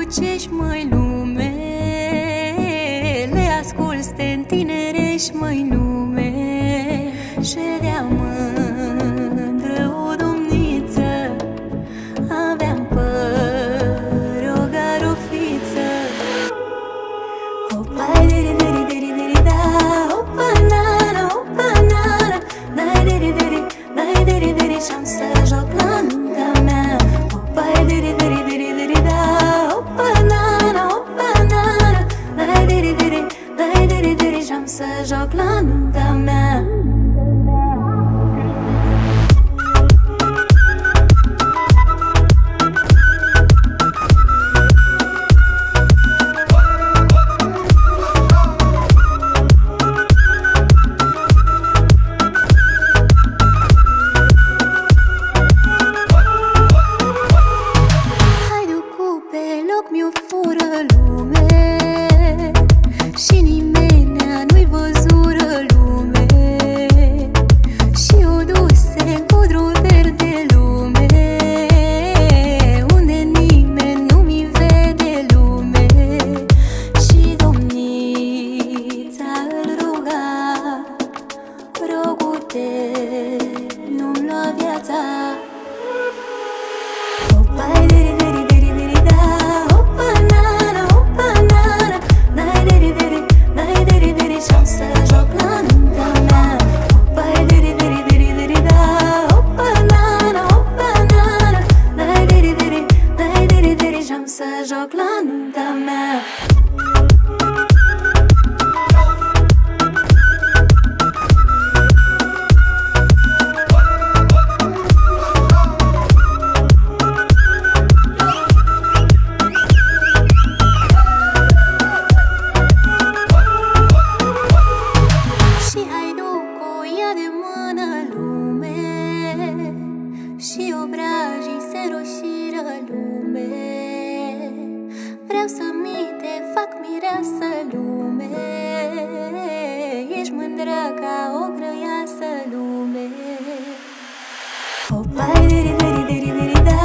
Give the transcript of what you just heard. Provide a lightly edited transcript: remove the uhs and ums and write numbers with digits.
ce-și măi lume, le asculți, te întinerești măi lume. Ședea mândră o domniță, aveam păr, o garofiță. Opa, diri, diri, diri, diri, da. Opa, nana, dai, diri, diri, dai, diri, diri, și-am să joc la nunta mea. Opa, diri, diri, diri, diri, da. Opa, nana, dai, diri, diri, dai, diri, diri, și-am să joc la nunta mea. Mi-o fură lume și nimenea nu-i văzură lume, și o duse în codru verde lume, unde nimeni nu-mi vede lume. Și domnița îl ruga, rogu-te, nu-mi lua viața. Să joc la nunta mea. Și haiducul ia de mână lume, și obrajii se roșiră lume. Vreau să te fac mireasă lume, ești mândră ca o grăiasă lume. Opa, diri, diri, diri, diri, da.